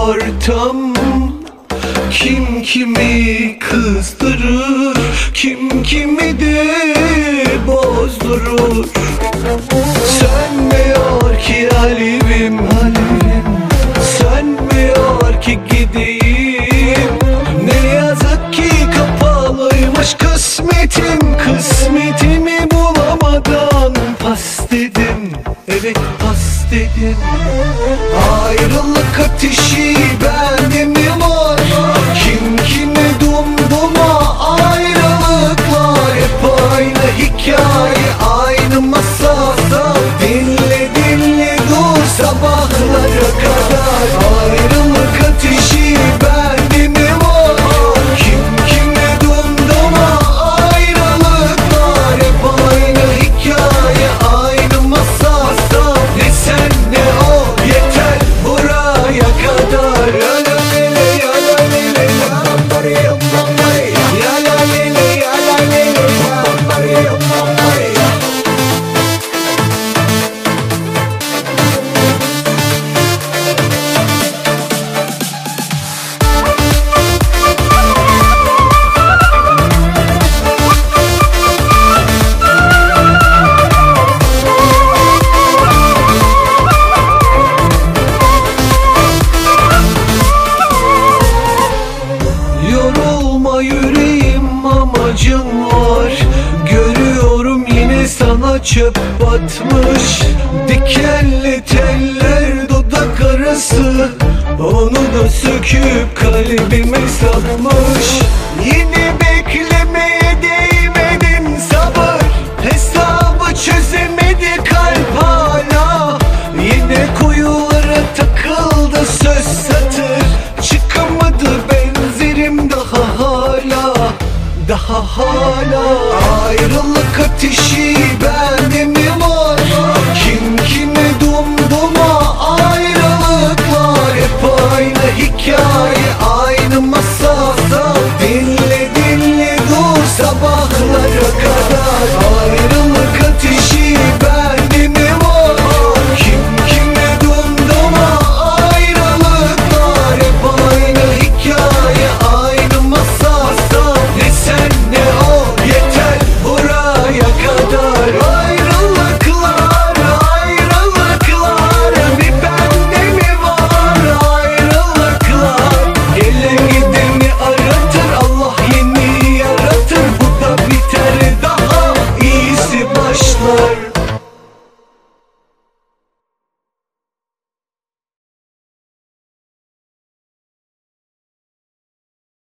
ortam. Kim kimi kızdırır, kim kimi de bozdurur. Sönmüyor ki alevim, sönmüyor ki gideyim. Ne yazık ki kapalıymış kısmetim, kısmetimi bulamadan pas dedim, evet pas dedim. Ayrılık ateşi bende mi var? Kim kime dumduma ayrılıklar. Hep aynı hikaye, aynı masada. Dinle dinle dur sabahlara kadar. Ayrılık ateşi bende mi var? Kim kime dumduma ayrılıklar. Hep aynı hikaye, aynı masada. Ne sen ne o yeter buraya kadar. Yorulma yüreğim, amacım var. Görüyorum yine sana çöp batmış. Dikenli teller dudak arası, onu da söküp kalbime sapmış. Yine beklemeye değmedin sabır, hesabı çözemedi kalp hala. Yine kuyulara takıldı söz satır, çıkamadı benzerim daha hala. Daha hala ayrılık ateşi